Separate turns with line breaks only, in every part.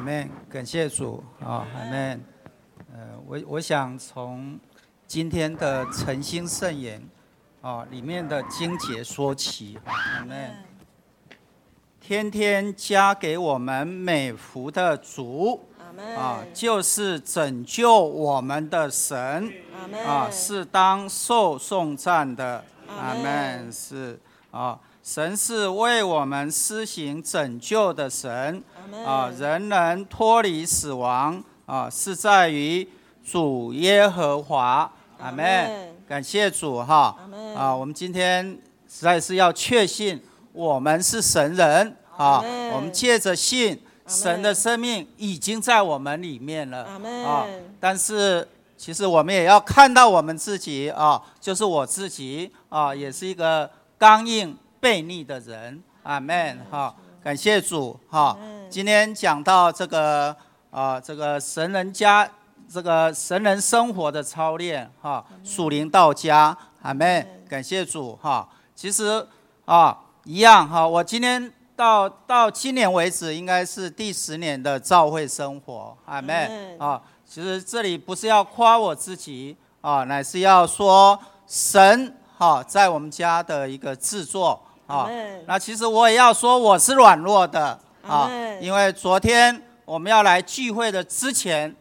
阿们，感谢主啊，阿们。我想从今天的诚心圣言啊里面的经节说起，阿们。天天加给我们美福的主，就是拯救我们的神，是当受颂赞的，阿们。是啊。神是为我们施行拯救的神，人能脱离死亡，是在于主耶和华，阿们。感谢主哈，我们今天实在是要确信我们是神人啊，我们借着信，神的生命已经在我们里面了啊。但是其实我们也要看到我们自己啊，就是我自己啊，也是一个刚硬悖逆的人，阿们。感谢主哈。今天讲到这个神人家这个神人生活的操练哈，属灵道家，阿们。感谢主哈。其实一样哈，我今天到今年为止，应该是第10年的教会生活，阿们。其实这里不是要夸我自己乃是要说神在我们家的一个制作。那其实我也要说我是软弱的因为昨天我们要来聚会的之前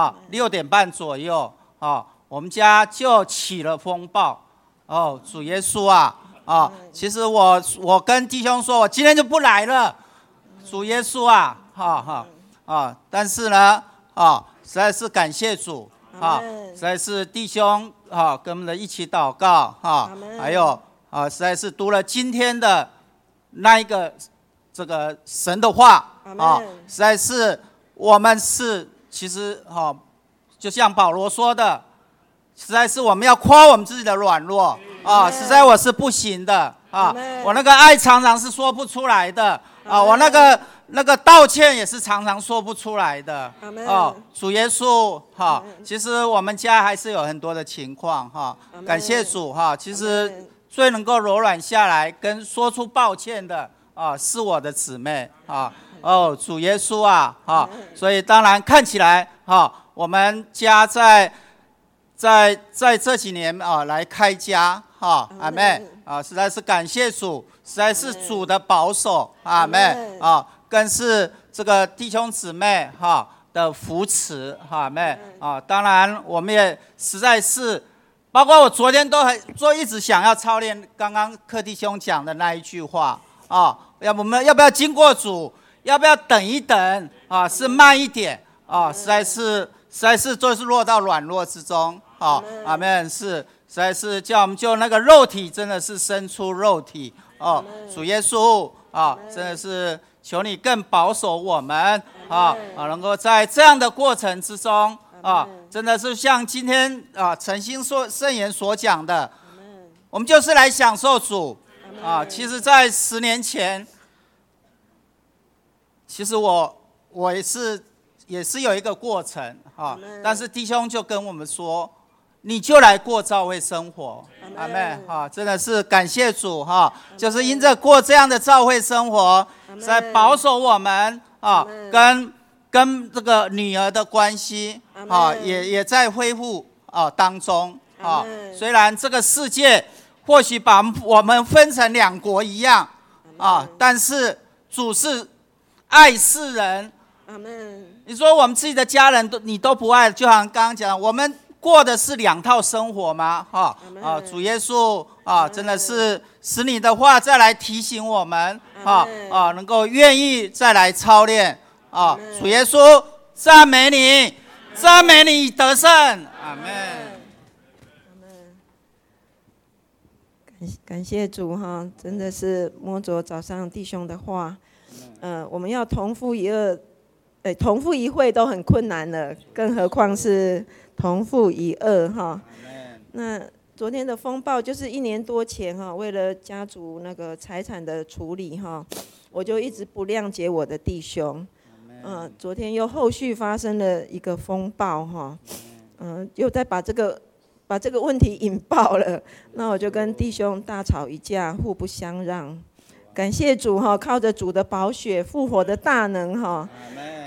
6点半左右我们家就起了风暴主耶稣其实我跟弟兄说，我今天就不来了，主耶稣但是呢实在是感谢主实在是弟兄跟我们一起祷告还有实在是读了今天的那一个这个神的话实在是我们是其实就像保罗说的，实在是我们要夸我们自己的软弱实在我是不行的我那个爱常常是说不出来的我那个道歉也是常常说不出来的主耶稣其实我们家还是有很多的情况感谢主其实最能够柔软下来跟说出抱歉的是我的姊妹主耶稣所以当然看起来我们家在这几年来开家阿们实在是感谢主，实在是主的保守阿们更是这个弟兄姊妹的扶持阿们当然我们也实在是包括我昨天都一直想要操练刚刚柯弟兄讲的那一句话我们要不要经过主，要不要等一等是慢一点实在是就是落到软弱之中阿们。是实在是叫我们就那个肉体真的是生出肉体主耶稣真的是求你更保守我们能够在这样的过程之中真的是像今天诚心圣言所讲的，我们就是来享受主其实在10年前，其实我也是有一个过程但是弟兄就跟我们说，你就来过教会生活，阿们真的是感谢主就是因着过这样的教会生活，在保守我们跟这个女儿的关系也在恢复当中虽然这个世界或许把我们分成2国一样但是主是爱世人。你说我们自己的家人你都不爱，就好像刚刚讲，我们过的是2套生活吗主耶稣真的是使你的话再来提醒我们能够愿意再来操练主耶稣赞美你，赞美你得胜，阿们。
感谢主真的是摸着早上弟兄的话我们要同父一会都很困难了，更何况是同父一轭那昨天的风暴就是1年多前为了家族那个财产的处理我就一直不谅解我的弟兄昨天又后续发生了一个风暴又再把这个问题引爆了，那我就跟弟兄大吵一架，互不相让。感谢主靠着主的宝血复活的大能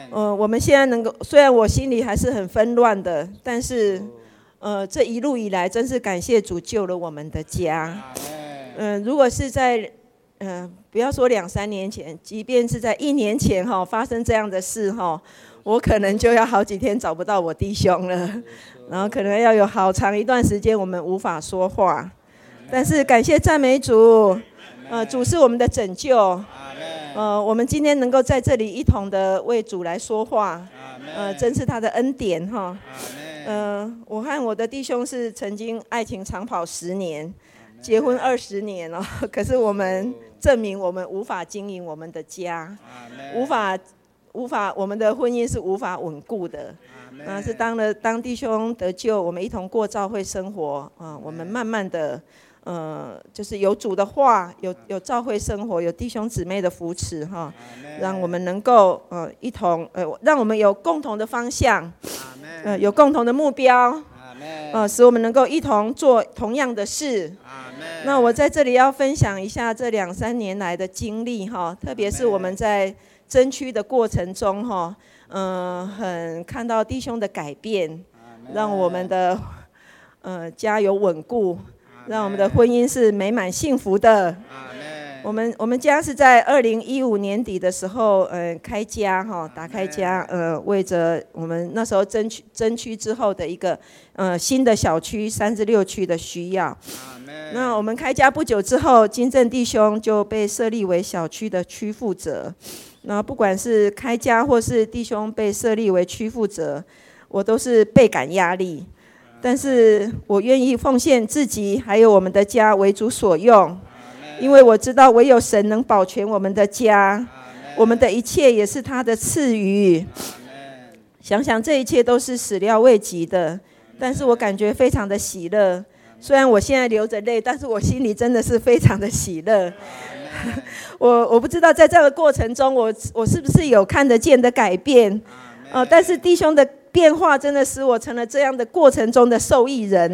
我们现在能够，虽然我心里还是很纷乱的，但是这一路以来真是感谢主救了我们的家。如果是在不要说2-3年前，即便是在1年前发生这样的事我可能就要好几天找不到我弟兄了，然后可能要有好长一段时间我们无法说话。但是感谢赞美主，主是我们的拯救。我们今天能够在这里一同的为主来说话，真是他的恩典我和我的弟兄是曾经爱情长跑10年，结婚20年了，可是我们证明我们无法经营我们的家，无法，我们的婚姻是无法稳固的。是当弟兄得救，我们一同过教会生活我们慢慢的就是有主的话，有教会生活，有弟兄姊妹的扶持让我们能够一同让我们有共同的方向，有共同的目标，使我们能够一同做同样的事。那我在这里要分享一下这2-3年来的经历特别是我们在争取的过程中很看到弟兄的改变，让我们的家有稳固，让我们的婚姻是美满幸福的。我们家是在2015年底的时候开家打开家为着我们那时候争取之后的一个新的小区36区的需要。那我们开家不久之后，金正弟兄就被设立为小区的区负责。那不管是开家或是弟兄被设立为区负责，我都是倍感压力。但是我愿意奉献自己还有我们的家为主所用，因为我知道唯有神能保全我们的家，我们的一切也是他的赐予。想想这一切都是始料未及的，但是我感觉非常的喜乐。虽然我现在流着泪，但是我心里真的是非常的喜乐。我不知道在这个过程中我是不是有看得见的改变但是弟兄的变化真的使我成了这样的过程中的受益人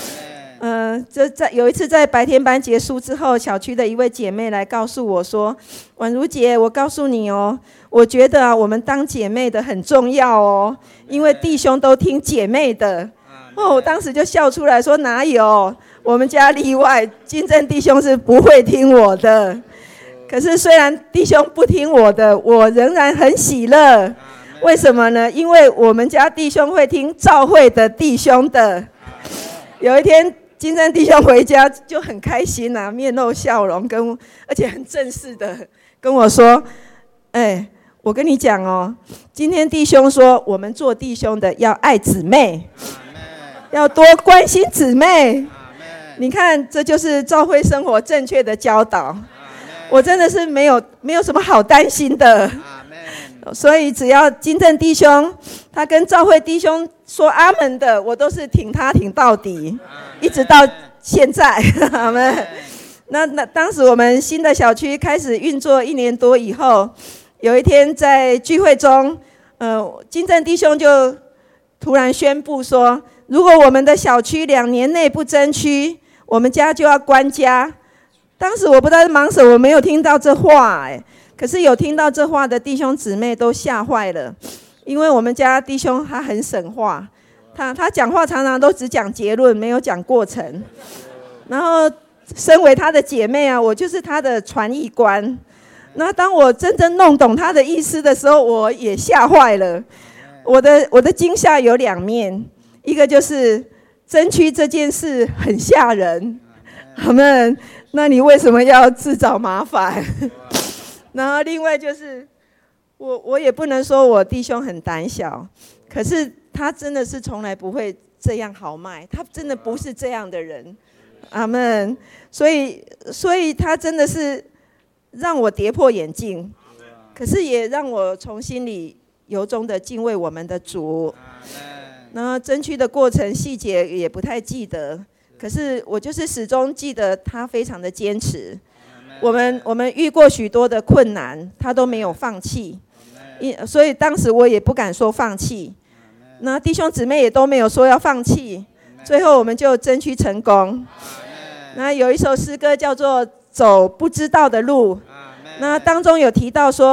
有一次在白天班结束之后，小区的一位姐妹来告诉我说，婉如姐，我告诉你我觉得我们当姐妹的很重要因为弟兄都听姐妹的我当时就笑出来说，哪有，我们家例外，金正弟兄是不会听我的。可是虽然弟兄不听我的，我仍然很喜乐。为什么呢？因为我们家弟兄会听教会的弟兄的。有一天金正弟兄回家就很开心面露笑容，而且很正式的跟我说，我跟你讲今天弟兄说我们做弟兄的要爱姊妹，要多关心姊妹。你看，这就是教会生活正确的教导。我真的是没有什么好担心的。所以只要金正弟兄他跟教会弟兄说阿门的，我都是挺他挺到底，一直到现在。阿们。那当时我们新的小区开始运作1年多以后，有一天在聚会中金正弟兄就突然宣布说，如果我们的小区2年内不增区，我们家就要关家。当时我不知道是忙什么，我没有听到这话可是有听到这话的弟兄姊妹都吓坏了，因为我们家弟兄他很省话，他讲话常常都只讲结论，没有讲过程。然后身为他的姐妹我就是他的传译官。那当我真正弄懂他的意思的时候，我也吓坏了。我的惊吓有2面，一个就是争区这件事很吓人，他们，那你为什么要自找麻烦？然后另外就是我也不能说我弟兄很胆小，可是他真的是从来不会这样豪迈，他真的不是这样的人。阿们。所以他真的是让我跌破眼镜，可是也让我从心里由衷的敬畏我们的主。然后争取的过程细节也不太记得，可是我就是始终记得他非常的坚持。我们遇过许多的困难，他都没有放弃，所以当时我也不敢说放弃。那弟兄姊妹也都没有说要放弃，最后我们就争取成功。那有一首诗歌叫做《走不知道的路》，那当中有提到说，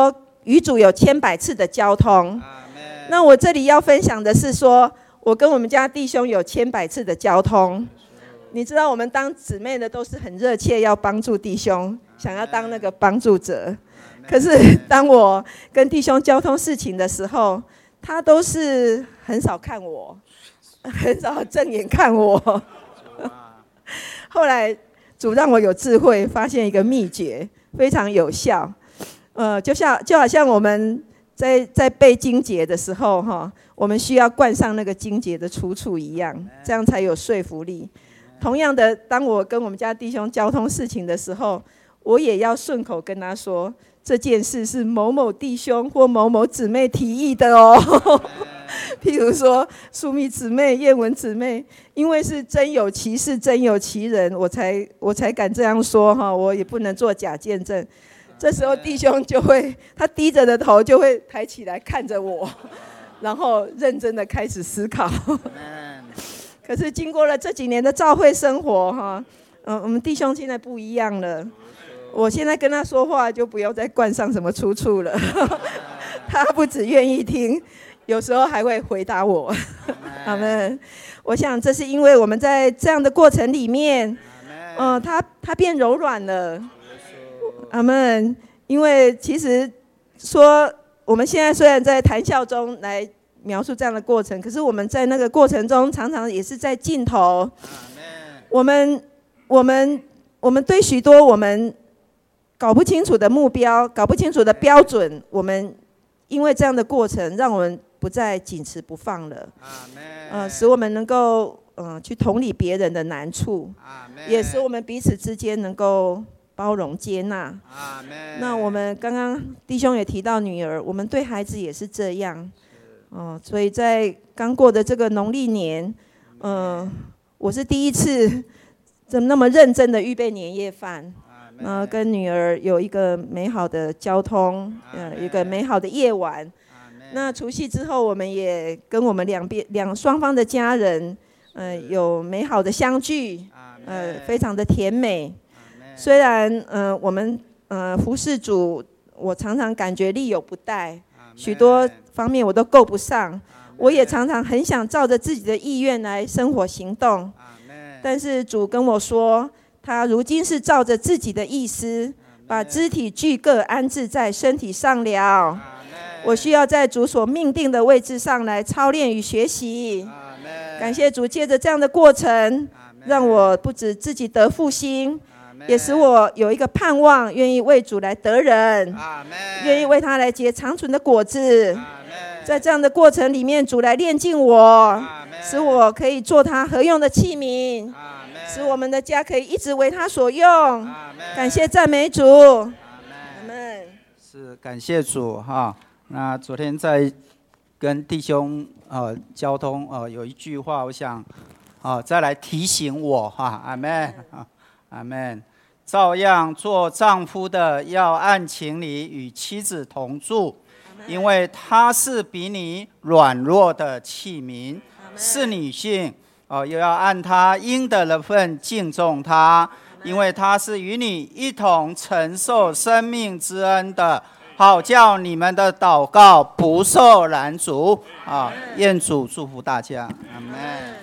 与主有100次的交通。那我这里要分享的是说，我跟我们家弟兄有100次的交通。你知道我们当姊妹的都是很热切要帮助弟兄，想要当那个帮助者。可是当我跟弟兄交通事情的时候，他都是很少看我，很少正眼看我。后来主让我有智慧，发现一个秘诀，非常有效。就好像我们在背经节的时候，我们需要冠上那个经节的出处一样，这样才有说服力。同样的，当我跟我们家弟兄交通事情的时候，我也要顺口跟他说，这件事是某某弟兄或某某姊妹提议的哦。譬如说淑蜜姊妹、燕文姊妹，因为是真有其事真有其人，我才敢这样说，我也不能做假见证。这时候弟兄就会，他低着的头就会抬起来看着我，然后认真的开始思考。可是经过了这几年的教会生活，我们弟兄现在不一样了。我现在跟他说话就不用再冠上什么出处了。他不只愿意听，有时候还会回答我。阿们。我想这是因为我们在这样的过程里面，他变柔软了。阿们。因为其实说我们现在虽然在谈笑中来描述这样的过程，可是我们在那个过程中常常也是在尽头。我们对许多我们搞不清楚的目标、搞不清楚的标准，我们因为这样的过程，让我们不再紧持不放了。使我们能够去同理别人的难处，也使我们彼此之间能够包容接纳。那我们刚刚弟兄也提到女儿，我们对孩子也是这样。所以在刚过的这个农历年，我是第一次那么认真的预备年夜饭，跟女儿有一个美好的交通，一个美好的夜晚。那除夕之后，我们也跟我们双方的家人，有美好的相聚，非常的甜美。虽然我们服事主，我常常感觉力有不逮，许多方面我都够不上，我也常常很想照着自己的意愿来生活行动，但是主跟我说，他如今是照着自己的意思，把肢体俱各安置在身体上了。我需要在主所命定的位置上来操练与学习。感谢主，借着这样的过程，让我不止自己得复兴，也使我有一个盼望，愿意为主来得人，愿意为他来结长存的果子。在这样的过程里面，主来炼净我，使我可以做他合用的器皿，使我们的家可以一直为他所用。感谢赞美主。阿们。
是感谢主哈。那昨天在跟弟兄交通有一句话，我想再来提醒我哈。阿们。阿们。照样做丈夫的要按情理与妻子同住，因为她是比你软弱的器皿，是女性又要按她应得的份敬重她，因为她是与你一同承受生命之恩的，好叫你们的祷告不受拦阻。愿主祝福大家。阿们。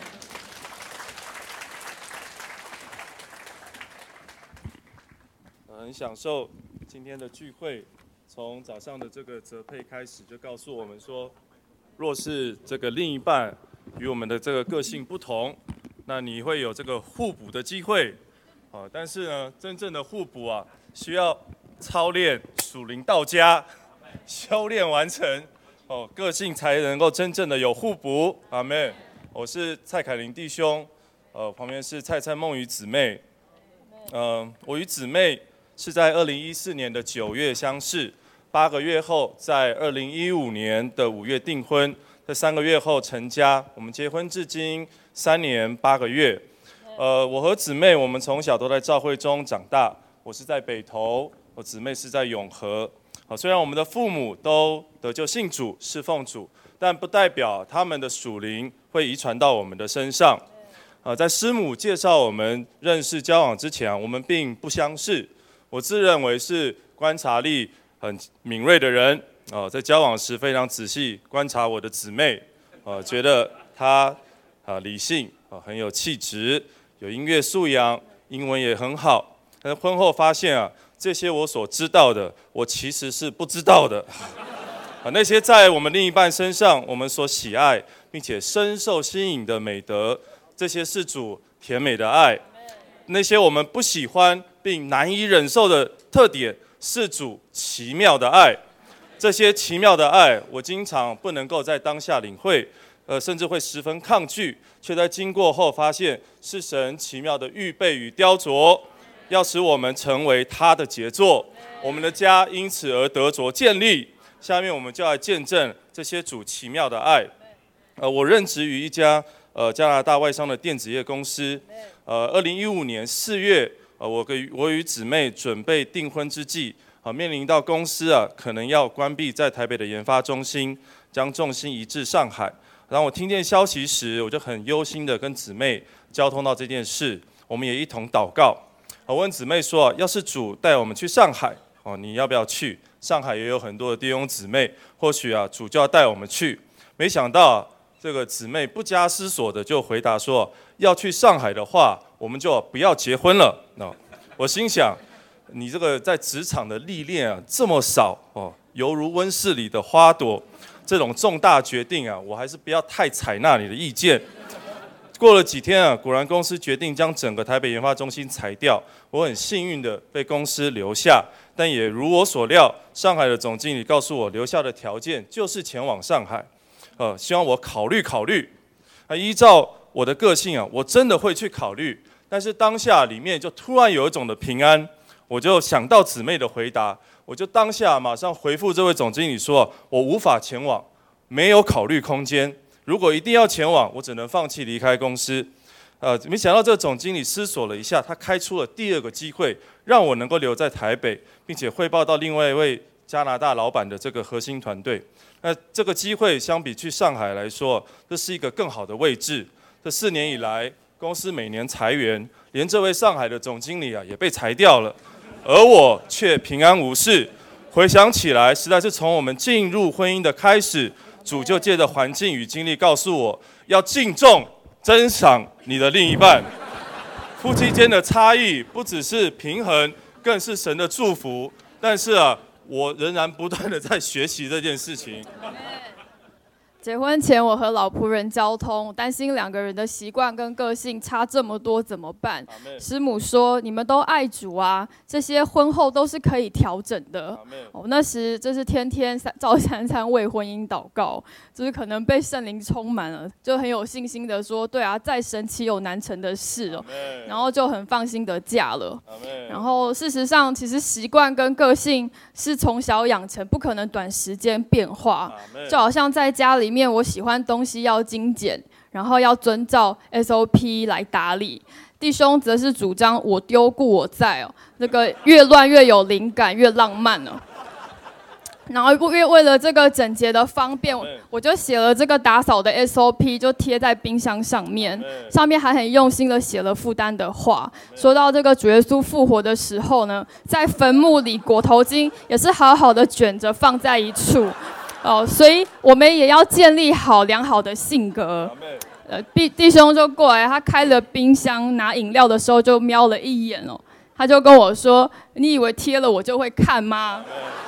很享受今天的聚会，从早上的这个泽配开始，就告诉我们说，若是这个另一半与我们的这个个性不同，那你会有这个互补的机会。但是呢，真正的互补需要操练属灵到家，修炼完成，个性才能够真正的有互补。阿们。我是蔡凯琳弟兄，旁边是蔡梦瑜姊妹。我与姊妹是在2014年的9月相识，8个月后在2015年的5月订婚，在3个月后成家。我们结婚至今3年8个月。我和姊妹我们从小都在教会中长大，我是在北投，我姊妹是在永和。虽然我们的父母都得救信主侍奉主，但不代表他们的属灵会遗传到我们的身上。在师母介绍我们认识交往之前，我们并不相识。我自认为是观察力很敏锐的人， 在交往时非常仔细观察我的姊妹，觉得她理性，很有气质，有音乐素养，英文也很好。但是婚后发现这些我所知道的，我其实是不知道的。那些在我们另一半身上我们所喜爱并且深受吸引的美德，这些是主甜美的爱；那些我们不喜欢并难以忍受的特点，是主奇妙的爱。这些奇妙的爱，我经常不能够在当下领会，甚至会十分抗拒，却在经过后发现是神奇妙的预备与雕琢，要使我们成为他的杰作，我们的家因此而得着建立。下面我们就来见证这些主奇妙的爱。我任职于一家加拿大外商的电子业公司。2015年4月，我与姊妹准备订婚之际，面临到公司可能要关闭在台北的研发中心，将重心移至上海。当我听见消息时，我就很忧心的跟姊妹交通到这件事，我们也一同祷告。我问姊妹说，要是主带我们去上海，你要不要去？上海也有很多的弟兄姊妹，或许主就要带我们去。没想到这个姊妹不加思索的就回答说，要去上海的话，我们就不要结婚了。我心想，你这个在职场的历练这么少犹如温室里的花朵，这种重大决定我还是不要太采纳你的意见。过了几天果然公司决定将整个台北研发中心裁掉，我很幸运的被公司留下，但也如我所料，上海的总经理告诉我，留下的条件就是前往上海，希望我考虑考虑。依照我的个性我真的会去考虑，但是当下里面就突然有一种的平安，我就想到姊妹的回答，我就当下马上回复这位总经理说，我无法前往，没有考虑空间。如果一定要前往，我只能放弃离开公司。没想到这个总经理思索了一下，他开出了第二个机会，让我能够留在台北，并且汇报到另外一位加拿大老板的这个核心团队。那这个机会相比去上海来说，这是一个更好的位置。这4年以来，公司每年裁员，连这位上海的总经理也被裁掉了，而我却平安无事。回想起来，实在是从我们进入婚姻的开始，主就借着环境与经历告诉我，要敬重、珍赏你的另一半。夫妻间的差异不只是平衡，更是神的祝福。但是我仍然不断的在学习这件事情。
结婚前，我和老仆人交通，担心2个人的习惯跟个性差这么多怎么办？师母说：“你们都爱主啊，这些婚后都是可以调整的。”那时就是天天照3餐为婚姻祷告，就是可能被圣灵充满了，就很有信心的说：“对啊，在神岂有难成的事哦。”然后就很放心的嫁了。然后事实上，其实习惯跟个性是从小养成，不可能短时间变化。就好像在家里面，我喜欢东西要精简，然后要遵照 SOP 来打理。弟兄则是主张我丢故我在这个越乱越有灵感，越浪漫然后为了这个整洁的方便，我就写了这个打扫的 SOP， 就贴在冰箱上面，上面还很用心的写了负担的话，说到这个主耶稣复活的时候呢，在坟墓里裹头巾也是好好的卷着放在一处。所以我们也要建立好良好的性格。弟兄就过来，他开了冰箱拿饮料的时候就瞄了一眼他就跟我说：“你以为贴了我就会看吗？”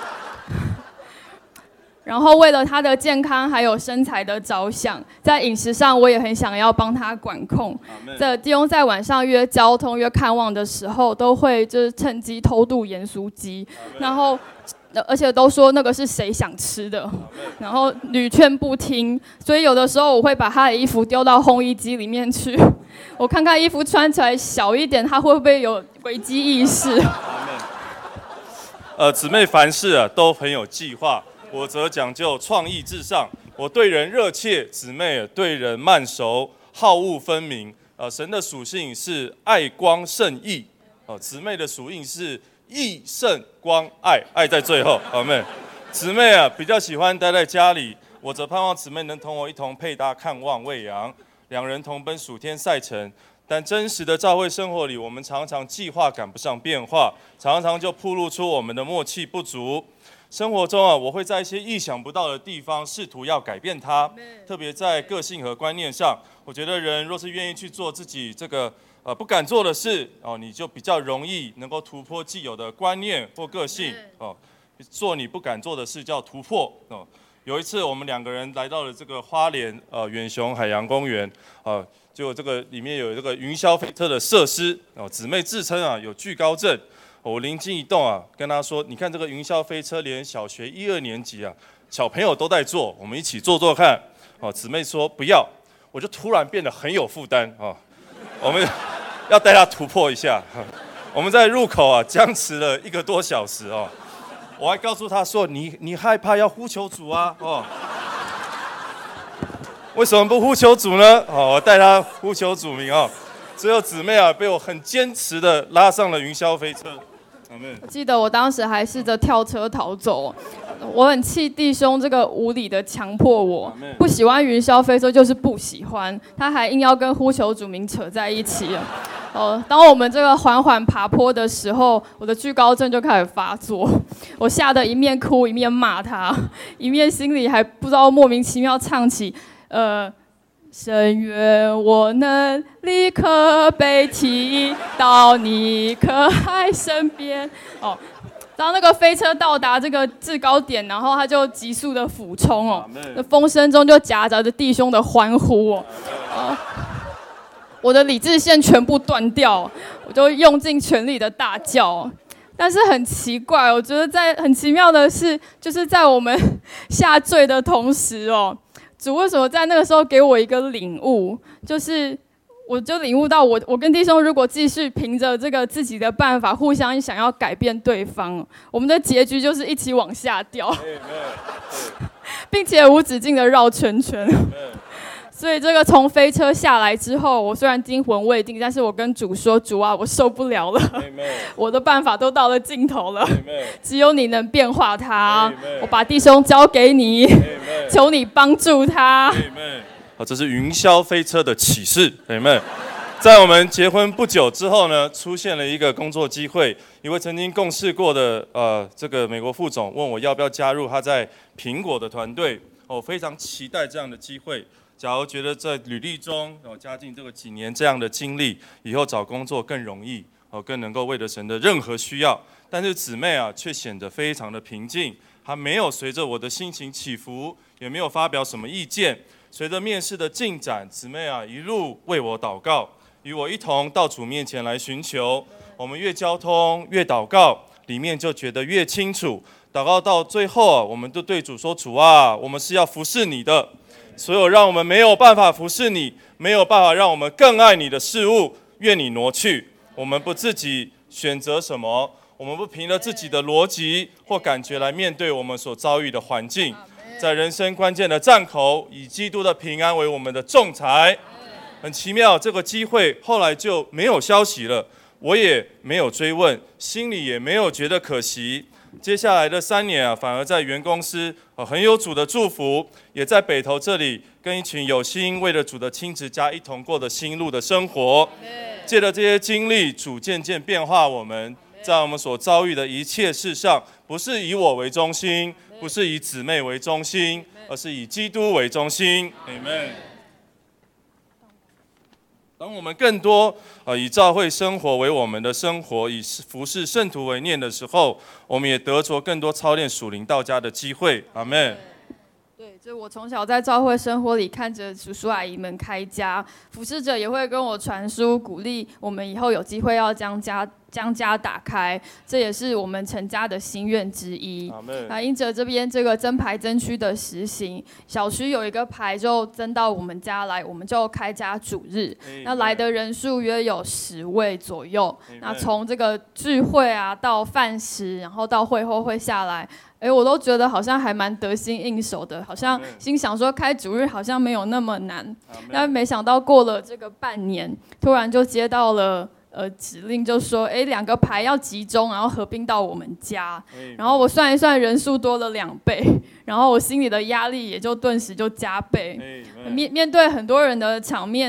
然后为了他的健康还有身材的着想，在饮食上我也很想要帮他管控。这弟兄在晚上约交通约看望的时候，都会就是趁机偷渡盐酥鸡，然后而且都说那个是谁想吃的，然后屡劝不听，所以有的时候我会把他的衣服丢到烘衣机里面去，我看看衣服穿起来小一点，他会不会有危机意识？
姊妹凡事都很有计划，我则讲究创意至上。我对人热切，姊妹对人慢熟，好恶分明。神的属性是爱光胜义，姊妹的属性是义胜光爱，爱在最后。阿们。姊妹比较喜欢待在家里，我则盼望姊妹能同我一同配搭看望喂养，2人同奔属天赛程。但真实的教会生活里，我们常常计划赶不上变化，常常就暴露出我们的默契不足。 生活中啊，我会在一些意想不到的地方试图要改变它，特别在个性和观念上，我觉得人若是愿意去做自己这个不敢做的事哦，你就比较容易能够突破既有的观念或个性哦。做你不敢做的事叫突破哦。有一次我们2个人来到了这个花莲远雄海洋公园就这个里面有这个云霄飞车的设施哦，姊妹自称有惧高症。我灵机一动跟他说：“你看这个云霄飞车，连小学1、2年级小朋友都在坐，我们一起坐坐看。”姊妹说不要，我就突然变得很有负担我们要带他突破一下。我们在入口僵持了1个多小时我还告诉他说：“你害怕要呼求主为什么不呼求主呢？我带他呼求主名最后姊妹被我很坚持的拉上了云霄飞车。
我记得我当时还试着跳车逃走，我很气弟兄这个无理的强迫我，不喜欢云霄飞车就是不喜欢，他还硬要跟呼求主名扯在一起当我们这个缓缓爬坡的时候，我的惧高症就开始发作，我吓得一面哭一面骂他，一面心里还不知道莫名其妙唱起深愿我能立刻被提到你可爱身边当那个飞车到达这个制高点，然后他就急速的俯冲那风声中就夹杂着弟兄的欢呼我的理智线全部断掉，我就用尽全力的大叫。但是很奇怪，我觉得很奇妙的是，就是在我们下坠的同时主为什么在那个时候给我一个领悟，就是我就领悟到我跟弟兄如果继续凭着这个自己的办法互相想要改变对方，我们的结局就是一起往下掉，并且无止境的绕圈圈。所以这个从飞车下来之后，我虽然惊魂未定，但是我跟主说：“主啊，我受不了了，我的办法都到了尽头了，只有你能变化他。我把弟兄交给你，求你帮助他。”
这是云霄飞车的启示，在我们结婚不久之后呢，出现了一个工作机会，一位曾经共事过的这个美国副总问我要不要加入他在苹果的团队，我非常期待这样的机会。假如觉得在履历中加进这个几年这样的经历，以后找工作更容易更能够为了神的任何需要。但是姊妹却显得非常的平静，她没有随着我的心情起伏，也没有发表什么意见。随着面试的进展，姊妹一路为我祷告，与我一同到主面前来寻求。我们越交通越祷告，里面就觉得越清楚。祷告到最后我们都对主说：“主啊，我们是要服侍你的。所有让我们没有办法服侍你，没有办法让我们更爱你的事物，愿你挪去。我们不自己选择什么，我们不凭着自己的逻辑或感觉来面对我们所遭遇的环境。在人生关键的站口，以基督的平安为我们的仲裁。”很奇妙，这个机会后来就没有消息了，我也没有追问，心里也没有觉得可惜。接下来的3年反而在原公司很有主的祝福，也在北投这里跟一群有心为了主的亲子家一同过的新路的生活。借着这些经历，主渐渐变化我们，在我们所遭遇的一切事上，不是以我为中心，不是以姊妹为中心，而是以基督为中心。Amen。当我们更多以教会生活为我们的生活，以服侍圣徒为念的时候，我们也得着更多操练属灵道家的机会。阿们。
对，就我从小在教会生活里看着叔叔阿姨们开家，服侍者也会跟我传输鼓励，我们以后有机会要将家打开，这也是我们成家的心愿之一。因着这边这个增排增区的实行，小区有一个排就增到我们家来，我们就开家主日。那来的人数约有10位左右。那从这个聚会到饭食，然后到会后会下来。我都觉得好像还蛮得心应手的，好像心想说开主日好像没有那么难，但没想到过了这个半年，突然就接到了指令，就说2个排要集中，然后合并到我们家，然后我算一算人数多了2倍，然后我心里的压力也就顿时就加倍。面对很多人的场面，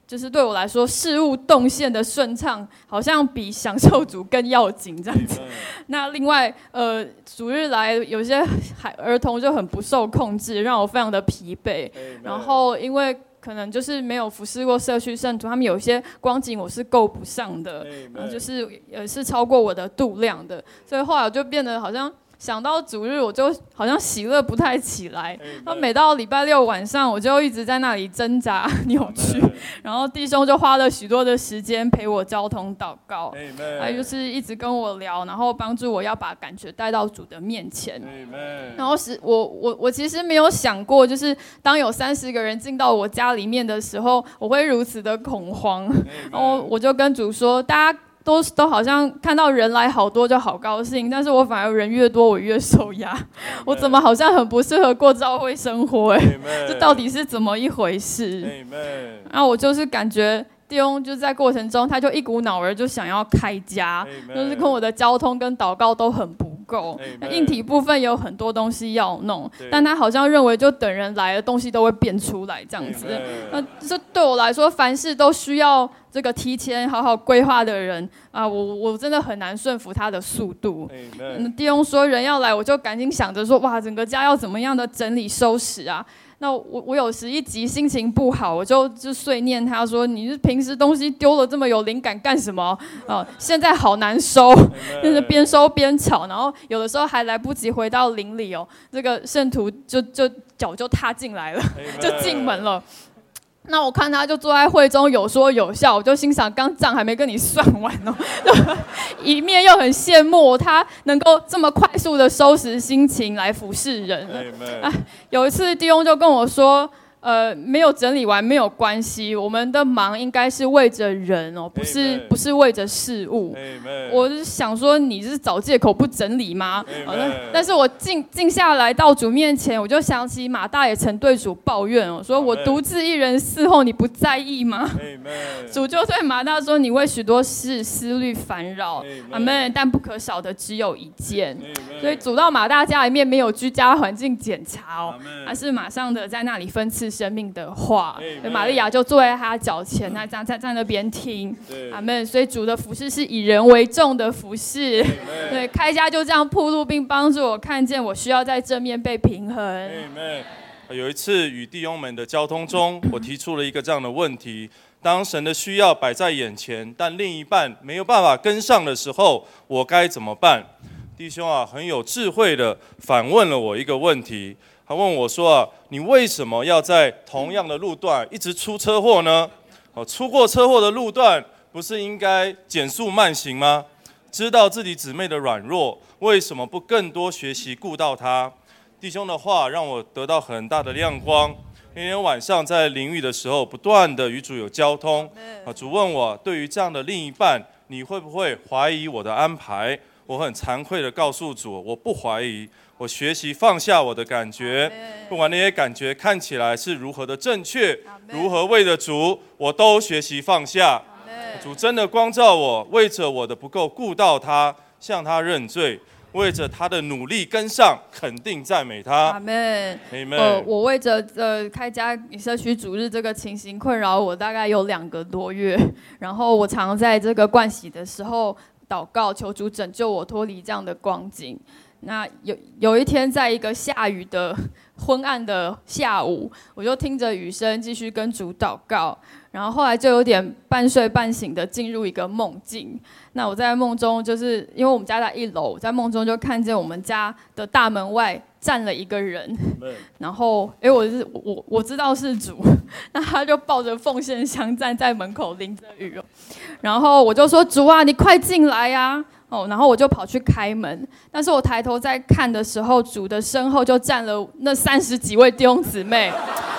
就是对我来说，事物动线的顺畅，好像比享受主更要紧这样子。那另外，主日来有些儿童就很不受控制，让我非常的疲惫。然后因为可能就是没有服侍过社区圣徒，他们有些光景我是够不上的，就是也是超过我的度量的，所以后来我就变得好像。想到主日，我就好像喜乐不太起来。那每到礼拜六晚上，我就一直在那里挣扎扭曲。然后弟兄就花了许多的时间陪我交通祷告，还就是一直跟我聊，然后帮助我要把感觉带到主的面前。然后我其实没有想过，就是当有30个人进到我家里面的时候，我会如此的恐慌。然后我就跟主说，大家。都好像看到人来好多就好高兴，但是我反而人越多我越受压，我怎么好像很不适合过教会生活这到底是怎么一回事？然后我就是感觉弟兄就在过程中，他就一股脑儿就想要开家，就是跟我的交通跟祷告都很不够。硬体部分也有很多东西要弄，但他好像认为就等人来了，东西都会变出来这样子。这对我来说，凡事都需要这个提前好好规划的人啊，我真的很难顺服他的速度。弟兄说人要来，我就赶紧想着说，哇，整个家要怎么样的整理收拾啊？那我有时一急心情不好，我就碎念他说：“你是平时东西丢了这么有灵感干什么？现在好难收，就是边收边吵，然后有的时候还来不及回到灵里这个圣徒就脚就踏进来了，就进门了。”那我看他就坐在会中有说有笑，我就心想刚账还没跟你算完一面又很羡慕他能够这么快速的收拾心情来服侍人。有一次弟兄就跟我说，没有整理完没有关系，我们的忙应该是为着人不是为着事物。我是想说你是找借口不整理吗？但是我静下来到主面前，我就想起马大也曾对主抱怨说我独自一人伺候，你不在意吗？主就对马大说，你为许多事思虑烦扰，阿们，但不可少的只有一件。所以主到马大家里面没有居家环境检查而是马上的在那里分赐生命的话，玛利亚就坐在他脚前，他在那边听，阿们。所以主的服事是以人为重的服事，对，开家就这样铺路，并帮助我看见我需要在这面被平衡。
有一次与弟兄们的交通中，我提出了一个这样的问题：当神的需要摆在眼前，但另一半没有办法跟上的时候，我该怎么办？弟兄很有智慧的反问了我一个问题。他问我说你为什么要在同样的路段一直出车祸呢？出过车祸的路段不是应该减速慢行吗？知道自己姊妹的软弱，为什么不更多学习顾到她？弟兄的话让我得到很大的亮光。那天晚上在淋浴的时候，不断的与主有交通。主问我，对于这样的另一半，你会不会怀疑我的安排？我很惭愧的告诉主，我不怀疑。我学习放下我的感觉，不管那些感觉看起来是如何的正确，如何为了主，我都学习放下。主真的光照我，为着我的不够顾到他，向他认罪，为着他的努力跟上，肯定赞美他。
阿们。我为着开家社区主日这个情形困扰我大概有2个多月，然后我常在这个盥洗的时候祷告，求主拯救我脱离这样的光景。那有一天，在一个下雨的昏暗的下午，我就听着雨声继续跟主祷告，然后后来就有点半睡半醒的进入一个梦境。那我在梦中，就是因为我们家在1楼，在梦中就看见我们家的大门外站了一个人，然后我知道是主，那他就抱着奉献箱站在门口淋着雨然后我就说主啊，你快进来呀！然后我就跑去开门，但是我抬头在看的时候，主的身后就站了那30几位弟兄姊妹。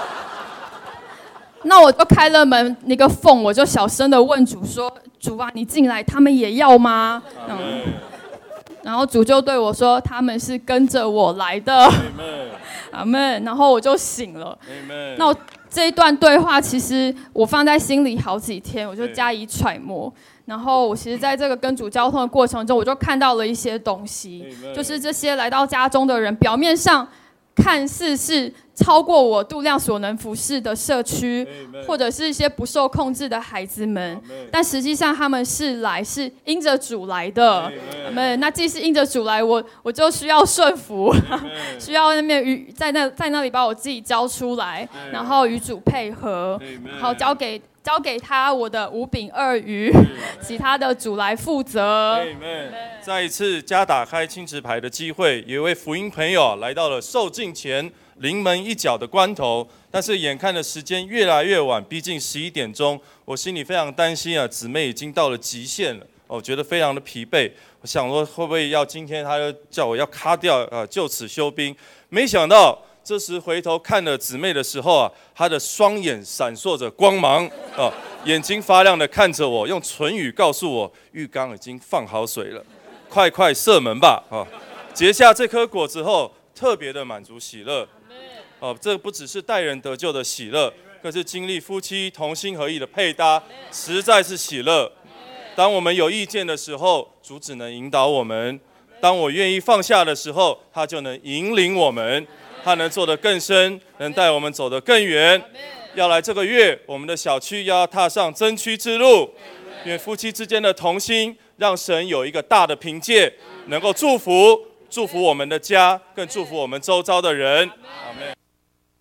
那我就开了门那个缝，我就小声的问主说：“主啊，你进来，他们也要吗？”然后主就对我说：“他们是跟着我来的。”阿们。然后我就醒了。那我这一段对话，其实我放在心里好几天，我就加以揣摩。然后我其实在这个跟主交通的过程中，我就看到了一些东西，就是这些来到家中的人，表面上看似是超过我度量所能服侍的社区，或者是一些不受控制的孩子们。但实际上他们是因着主来的。那既是因着主来，我就需要顺服，需要在那里把我自己交出来，然后与主配合，然后交给他我的5饼2鱼，其他的主来负责。
再一次加打开亲职牌的机会，有一位福音朋友来到了受尽前临门一脚的关头，但是眼看的时间越来越晚，逼近11点钟，我心里非常担心啊，姊妹已经到了极限了，我觉得非常的疲惫。我想说会不会要今天他就叫我要卡掉就此休兵？没想到这时回头看了姊妹的时候啊，她的双眼闪烁着光芒眼睛发亮的看着我，用唇语告诉我浴缸已经放好水了，快射门吧结下这颗果子后，特别的满足喜乐。这不只是带人得救的喜乐，更是经历夫妻同心合意的配搭，实在是喜乐。当我们有意见的时候，主只能引导我们；当我愿意放下的时候，他就能引领我们。他能做得更深，能带我们走得更远。要来这个月，我们的小区要踏上增区之路，因为夫妻之间的同心，让神有一个大的凭借，能够祝福我们的家，更祝福我们周遭的人。阿们。